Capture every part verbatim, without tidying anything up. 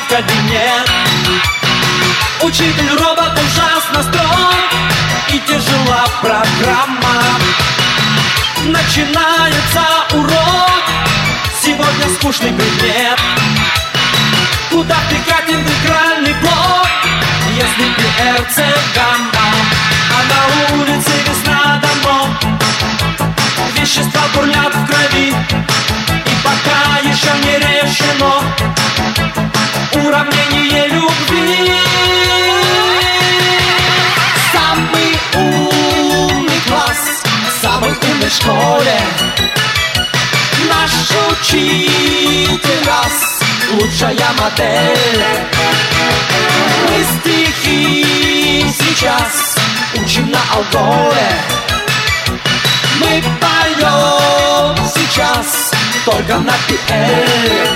в кабинет. Учитель робот ужасно строг, и тяжела программа. Начинается урок, сегодня скучный предмет. Куда втыкать интегральный блок, если пи эр си гамма? А на улице весна давно, вещества бурлят в крови, и пока еще не решено уравнение любви. Самый умный класс в самой умной школе. Наш учитель раз лучшая модель. Мы стихи сейчас учим на алгоре. Мы поем сейчас только на пи эл.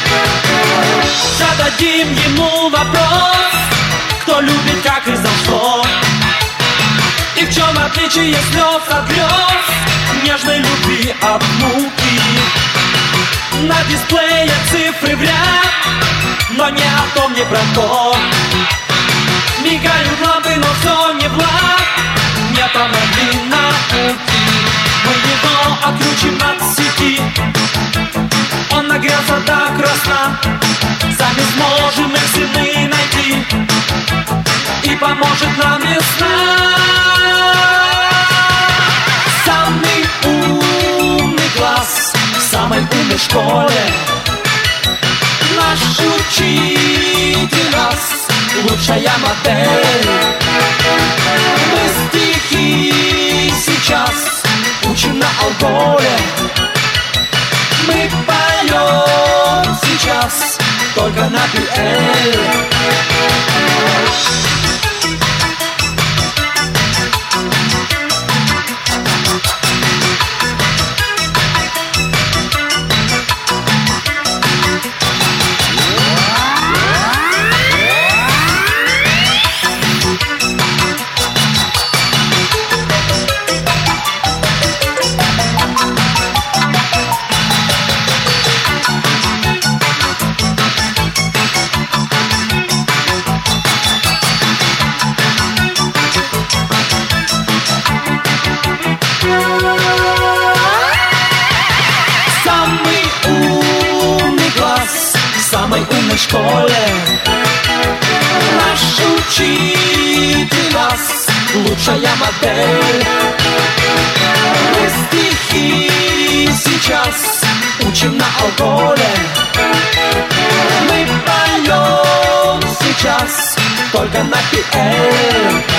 Зададим ему вопрос: кто любит, как и за что, и в чем отличие слез от грез, нежной любви от муки. На дисплее цифры в ряд, но не о том, не про то. Мигают лампы, но все не в лад, не помогли науки. Мы его отключим от сети, он нагрелся до красна. Сами сможем их сыны найти, и поможет нам весна. Самый умный класс в самой умной школе. Наш учитель раз лучшая модель. Мы стихи сейчас учим на алгоре. Мы поем сейчас только на пи эл. Школе. Наш учитель нас лучшая модель. Мы стихи сейчас учим на алгоре. Мы поем сейчас только на пи эл.